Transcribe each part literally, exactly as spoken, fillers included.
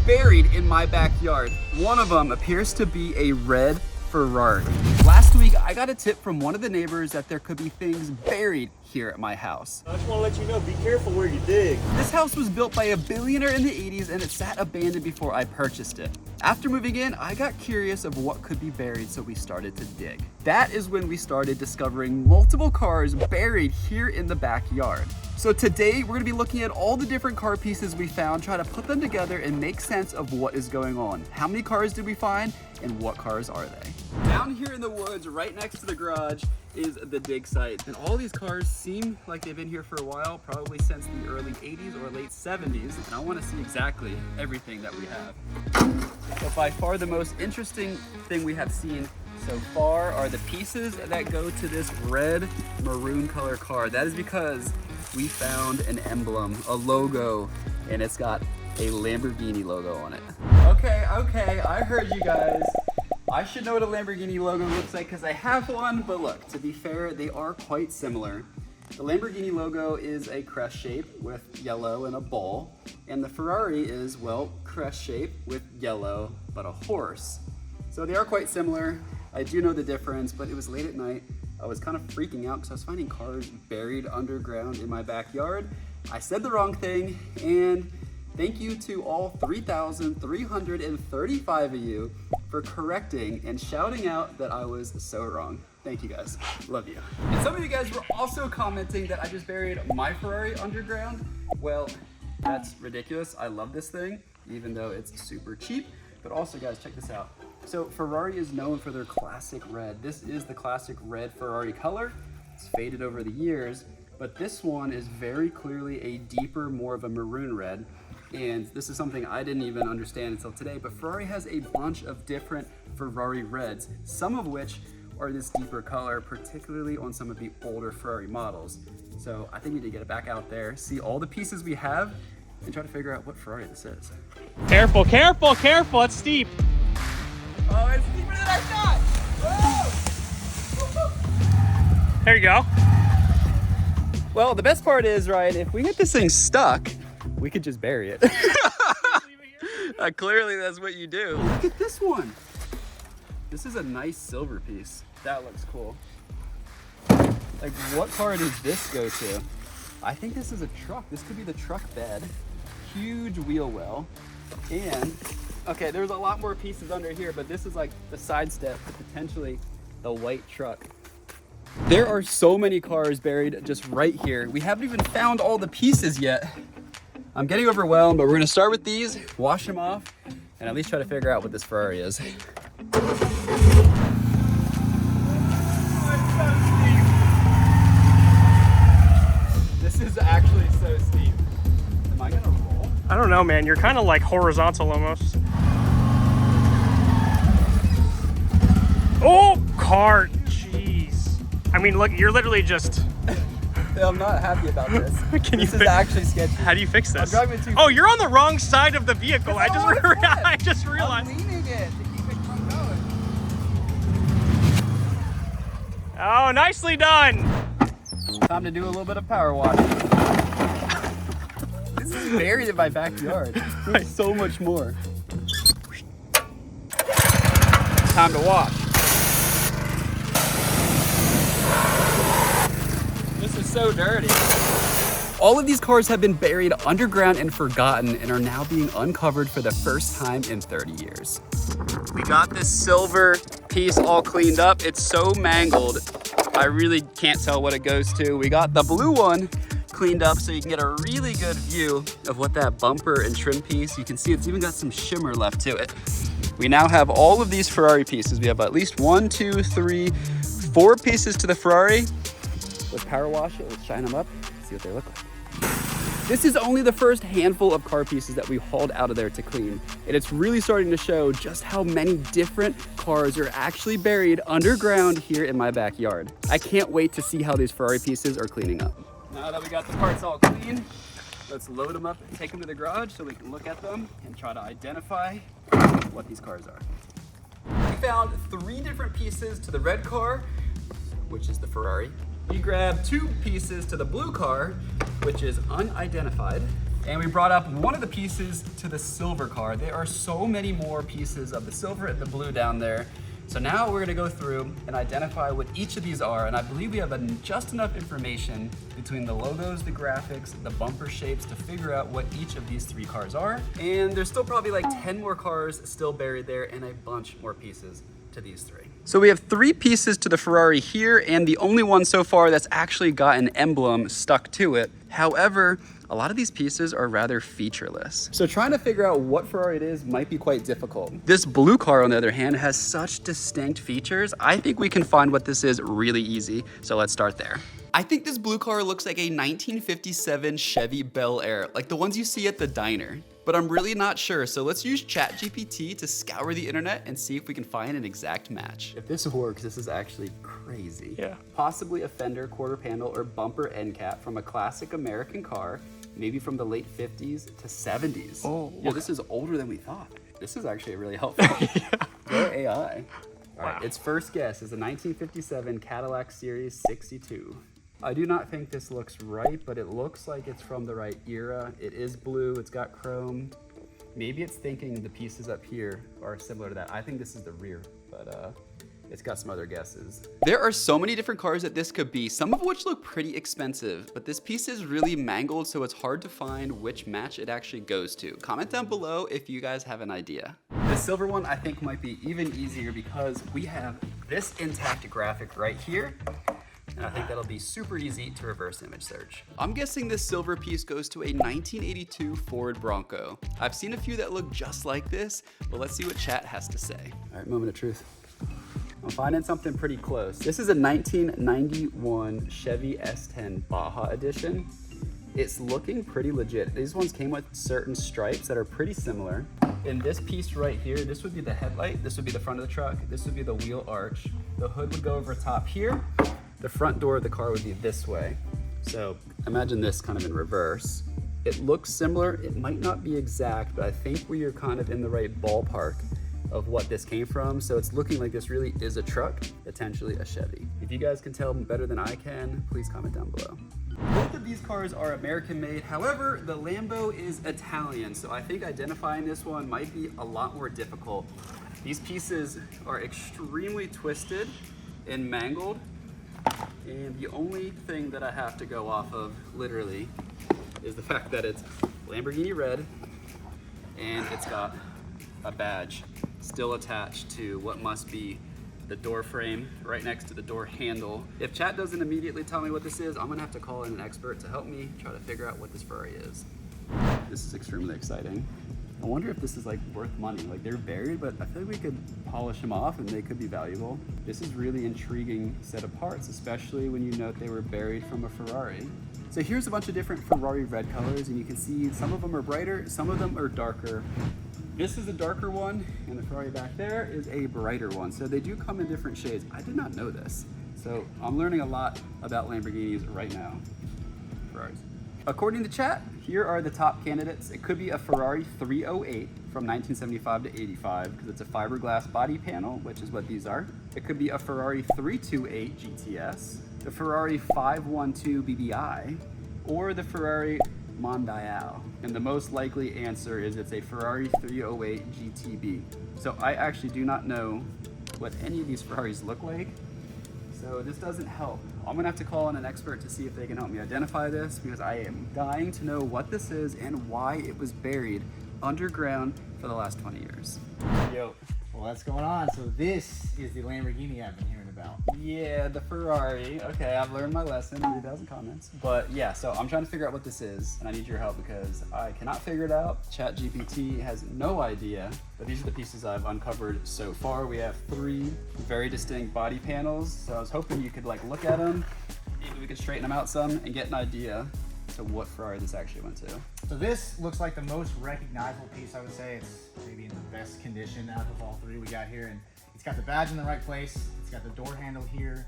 buried in my backyard. One of them appears to be a red Ferrari. Last week, I got a tip from one of the neighbors that there could be things buried here at my house. I just want to let you know, be careful where you dig. This house was built by a billionaire in the eighties and it sat abandoned before I purchased it. After moving in, I got curious of what could be buried, so we started to dig. That is when we started discovering multiple cars buried here in the backyard. So today, we're gonna be looking at all the different car pieces we found, try to put them together and make sense of what is going on. How many cars did we find, and what cars are they? Down here in the woods, right next to the garage, is the dig site. And all these cars seem like they've been here for a while, probably since the early eighties or late seventies. And I wanna see exactly everything that we have. But by far the most interesting thing we have seen so far are the pieces that go to this red maroon color car. That is because we found an emblem, a logo, and it's got a Lamborghini logo on it. Okay, okay, I heard you guys. I should know what a Lamborghini logo looks like because I have one, but look, to be fair, they are quite similar. The Lamborghini logo is a crest shape with yellow and a ball, and the Ferrari is, well, crest shape with yellow, but a horse. So they are quite similar. I do know the difference, but it was late at night. I was kind of freaking out because I was finding cars buried underground in my backyard. I said the wrong thing, and thank you to all three thousand three hundred thirty-five of you for correcting and shouting out that I was so wrong. Thank you guys, love you. And some of you guys were also commenting that I just buried my Ferrari underground. Well, that's ridiculous. I love this thing, even though it's super cheap. But also guys, check this out. So Ferrari is known for their classic red. This is the classic red Ferrari color. It's faded over the years, but this one is very clearly a deeper, more of a maroon red. And this is something I didn't even understand until today, but Ferrari has a bunch of different Ferrari reds, some of which are this deeper color, particularly on some of the older Ferrari models. So I think we need to get it back out there, see all the pieces we have, and try to figure out what Ferrari this is. Careful, careful, careful, it's steep. Oh, it's deeper than I thought! Whoa! There you go. Well, the best part is, Ryan, if we get this thing stuck, we could just bury it. uh, clearly that's what you do. Look at this one. This is a nice silver piece. That looks cool. Like, what car does this go to? I think this is a truck. This could be the truck bed. Huge wheel well. And, okay, there's a lot more pieces under here, but this is like the side step to potentially the white truck. There are so many cars buried just right here. We haven't even found all the pieces yet. I'm getting overwhelmed, but we're gonna start with these, wash them off, and at least try to figure out what this Ferrari is. This is actually so steep. Am I gonna roll? I don't know, man. You're kind of like horizontal almost. Oh, cart. Jeez. I mean, look, you're literally just... I'm not happy about this. Can this you is actually sketchy. How do you fix this? I'm driving too Oh, you're on the wrong side of the vehicle. I It's just, on re the front. I just realized. I'm leaning it to keep it from going. Oh, nicely done. Time to do a little bit of power washing. This is buried in my backyard. There's so much more. Time to wash. This is so dirty. All of these cars have been buried underground and forgotten and are now being uncovered for the first time in thirty years. We got this silver piece all cleaned up. It's so mangled, I really can't tell what it goes to. We got the blue one cleaned up so you can get a really good view of what that bumper and trim piece, you can see it's even got some shimmer left to it. We now have all of these Ferrari pieces. We have at least one, two, three, four pieces to the Ferrari. Let's power wash it, let's shine them up, see what they look like. This is only the first handful of car pieces that we hauled out of there to clean. And it's really starting to show just how many different cars are actually buried underground here in my backyard. I can't wait to see how these Ferrari pieces are cleaning up. Now that we got the parts all clean, let's load them up and take them to the garage so we can look at them and try to identify what these cars are. We found three different pieces to the red car, which is the Ferrari. We grabbed two pieces to the blue car, which is unidentified. And we brought up one of the pieces to the silver car. There are so many more pieces of the silver and the blue down there. So now we're gonna go through and identify what each of these are, and I believe we have en- just enough information between the logos, the graphics, the bumper shapes to figure out what each of these three cars are. And there's still probably like ten more cars still buried there and a bunch more pieces to these three. So we have three pieces to the Ferrari here, and the only one so far that's actually got an emblem stuck to it. However, a lot of these pieces are rather featureless. So trying to figure out what Ferrari it is might be quite difficult. This blue car, on the other hand, has such distinct features. I think we can find what this is really easy. So let's start there. I think this blue car looks like a nineteen fifty-seven Chevy Bel Air, like the ones you see at the diner. But I'm really not sure, so let's use ChatGPT to scour the internet and see if we can find an exact match. If this works, this is actually crazy. Yeah. Possibly a fender, quarter panel, or bumper end cap from a classic American car, maybe from the late fifties to seventies. Oh, yeah, this is older than we thought. This is actually really helpful. Yeah. Go A I. All wow. right, its first guess is a nineteen fifty-seven Cadillac Series sixty-two. I do not think this looks right, but it looks like it's from the right era. It is blue, it's got chrome. Maybe it's thinking the pieces up here are similar to that. I think this is the rear, but uh, it's got some other guesses. There are so many different cars that this could be, some of which look pretty expensive, but this piece is really mangled, so it's hard to find which match it actually goes to. Comment down below if you guys have an idea. The silver one I think might be even easier because we have this intact graphic right here. And I think that'll be super easy to reverse image search. I'm guessing this silver piece goes to a nineteen eighty-two Ford Bronco. I've seen a few that look just like this, but let's see what chat has to say. All right, moment of truth. I'm finding something pretty close. This is a nineteen ninety-one Chevy S ten Baja Edition. It's looking pretty legit. These ones came with certain stripes that are pretty similar. In this piece right here, this would be the headlight, this would be the front of the truck, this would be the wheel arch. The hood would go over top here. The front door of the car would be this way. So imagine this kind of in reverse. It looks similar, it might not be exact, but I think we are kind of in the right ballpark of what this came from. So it's looking like this really is a truck, potentially a Chevy. If you guys can tell better than I can, please comment down below. Both of these cars are American made. However, the Lambo is Italian. So I think identifying this one might be a lot more difficult. These pieces are extremely twisted and mangled. And the only thing that I have to go off of, literally, is the fact that it's Lamborghini red and it's got a badge still attached to what must be the door frame right next to the door handle. If chat doesn't immediately tell me what this is, I'm gonna have to call in an expert to help me try to figure out what this Ferrari is. This is extremely exciting. I wonder if this is like worth money. Like they're buried, but I feel like we could polish them off and they could be valuable. This is really intriguing set of parts, especially when you note they were buried from a Ferrari. So here's a bunch of different Ferrari red colors, and you can see some of them are brighter, some of them are darker. This is a darker one, and the Ferrari back there is a brighter one. So they do come in different shades. I did not know this. So I'm learning a lot about Lamborghinis right now. Ferraris. According to chat, here are the top candidates. It could be a Ferrari three oh eight from nineteen seventy-five to eighty-five because it's a fiberglass body panel, which is what these are. It could be a Ferrari three twenty-eight G T S, the Ferrari five twelve B B I, or the Ferrari Mondial. And the most likely answer is it's a Ferrari three oh eight G T B. So I actually do not know what any of these Ferraris look like. So this doesn't help. I'm gonna have to call in an expert to see if they can help me identify this because I am dying to know what this is and why it was buried underground for the last twenty years. Yo, well, what's going on? So this is the Lamborghini I've been hearing about. Yeah, the Ferrari. Okay, I've learned my lesson, three thousand comments. But yeah, so I'm trying to figure out what this is, and I need your help because I cannot figure it out. ChatGPT has no idea, but these are the pieces I've uncovered so far. We have three very distinct body panels, so I was hoping you could like look at them, maybe we could straighten them out some and get an idea to what Ferrari this actually went to. So this looks like the most recognizable piece, I would say. It's maybe in the best condition out of all three we got here. And it's got the badge in the right place. It's got the door handle here.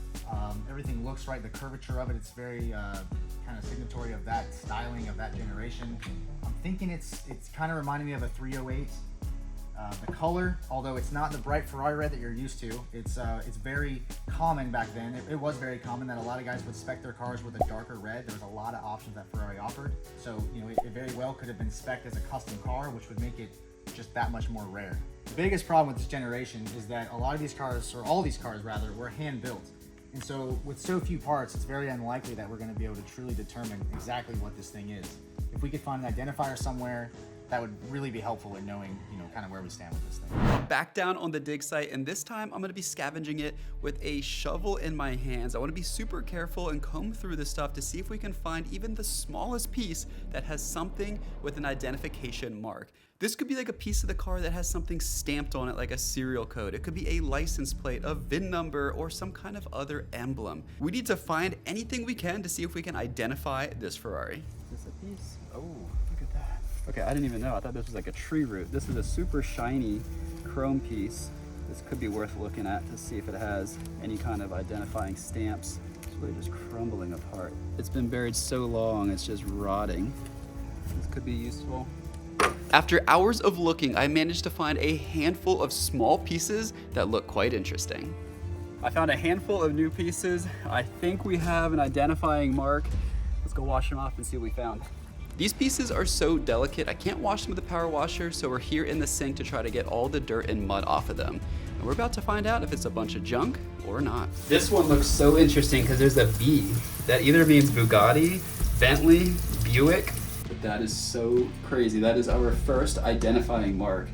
Um, everything looks right. The curvature of it, it's very uh, kind of signatory of that styling of that generation. I'm thinking it's it's kind of reminding me of a three oh eight. Uh, the color, although it's not the bright Ferrari red that you're used to, it's uh, it's very common back then. It, it was very common that a lot of guys would spec their cars with a darker red. There was a lot of options that Ferrari offered. So, you know, it, it very well could have been spec'd as a custom car, which would make it just that much more rare. The biggest problem with this generation is that a lot of these cars, or all these cars rather, were hand built. And so with so few parts, it's very unlikely that we're going to be able to truly determine exactly what this thing is. If we could find an identifier somewhere, that would really be helpful in knowing, you know, kind of where we stand with this thing. Back down on the dig site, and this time I'm gonna be scavenging it with a shovel in my hands. I wanna be super careful and comb through this stuff to see if we can find even the smallest piece that has something with an identification mark. This could be like a piece of the car that has something stamped on it, like a serial code. It could be a license plate, a V I N number, or some kind of other emblem. We need to find anything we can to see if we can identify this Ferrari. Is this a piece? Oh, look at that. Okay, I didn't even know. I thought this was like a tree root. This is a super shiny chrome piece. This could be worth looking at to see if it has any kind of identifying stamps. It's really just crumbling apart. It's been buried so long, it's just rotting. This could be useful. After hours of looking, I managed to find a handful of small pieces that look quite interesting. I found a handful of new pieces. I think we have an identifying mark. Let's go wash them off and see what we found. These pieces are so delicate, I can't wash them with a power washer, so we're here in the sink to try to get all the dirt and mud off of them. And we're about to find out if it's a bunch of junk or not. This one looks so interesting because there's a B. That either means Bugatti, Bentley, Buick. But that is so crazy. That is our first identifying mark.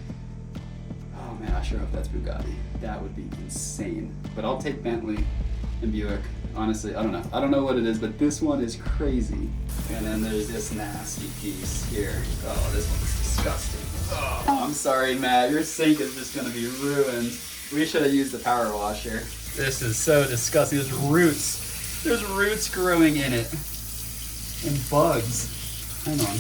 Oh man, I sure hope that's Bugatti. That would be insane. But I'll take Bentley and Buick. Honestly, I don't know. I don't know what it is, but this one is crazy. And then there's this nasty piece here. Oh, this one's disgusting. Oh, I'm sorry, Matt. Your sink is just gonna be ruined. We should have used the power washer. This is so disgusting. There's roots. There's roots growing in it. And bugs. Hang on.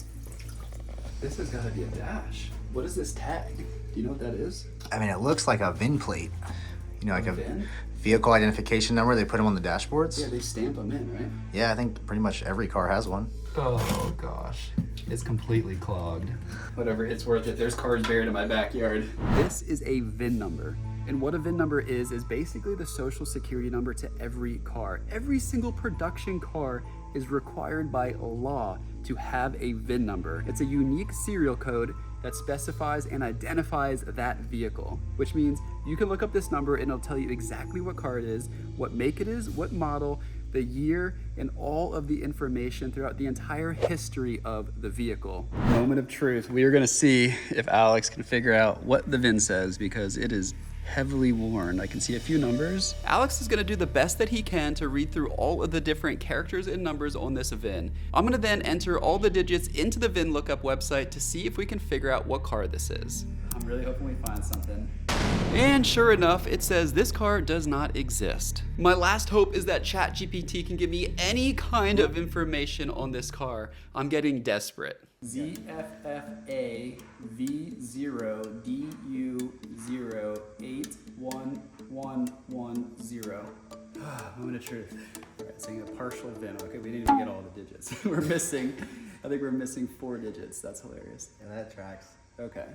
This has gotta be a dash. What is this tag? Do you know what that is? I mean, it looks like a V I N plate. You know, like a, V I N? Vehicle identification number. They put them on the dashboards. Yeah, they stamp them in, right? Yeah, I think pretty much every car has one. Oh gosh, it's completely clogged. Whatever, it's worth it. There's cars buried in my backyard. This is a V I N number. And what a V I N number is, is basically the social security number to every car. Every single production car is required by law to have a V I N number. It's a unique serial code that specifies and identifies that vehicle, which means you can look up this number and it'll tell you exactly what car it is, what make it is, what model, the year, and all of the information throughout the entire history of the vehicle. Moment of truth. We are gonna see if Alex can figure out what the V I N says because it is heavily worn. I can see a few numbers. Alex is gonna do the best that he can to read through all of the different characters and numbers on this V I N. I'm gonna then enter all the digits into the V I N lookup website to see if we can figure out what car this is. I'm really hoping we find something. And sure enough, it says this car does not exist. My last hope is that ChatGPT can give me any kind of information on this car. I'm getting desperate. Z F F A V zero D U zero eight one one one zero. Moment of truth. All right, saying a partial V I N. Okay, we didn't even get all the digits. We're missing, I think we're missing four digits. That's hilarious. Yeah, that tracks. Okay.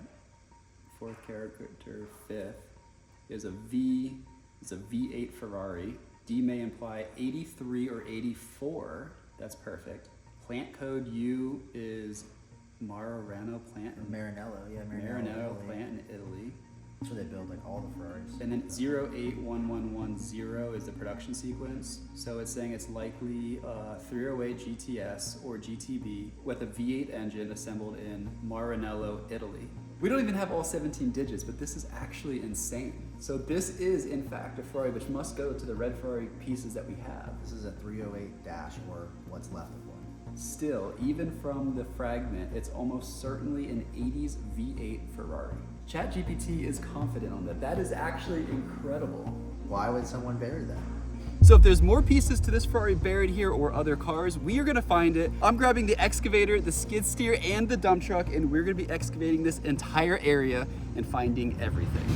Fourth character, fifth, is a V, it's a V eight Ferrari. D may imply eighty-three or eighty-four. That's perfect. Plant code U is Maranello plant. Or Maranello, yeah, Maranello. Maranello plant in Italy. That's where they build like all the Ferraris. And then zero eight one one one zero is the production sequence. So it's saying it's likely uh, three oh eight G T S or G T B with a V eight engine assembled in Maranello, Italy. We don't even have all seventeen digits, but this is actually insane. So this is in fact a Ferrari, which must go to the red Ferrari pieces that we have. This is a three oh eight dash or what's left of one. Still, even from the fragment, it's almost certainly an eighties V eight Ferrari. ChatGPT is confident on that. That is actually incredible. Why would someone bury that? So if there's more pieces to this Ferrari buried here or other cars, we are gonna find it. I'm grabbing the excavator, the skid steer, and the dump truck, and we're gonna be excavating this entire area and finding everything.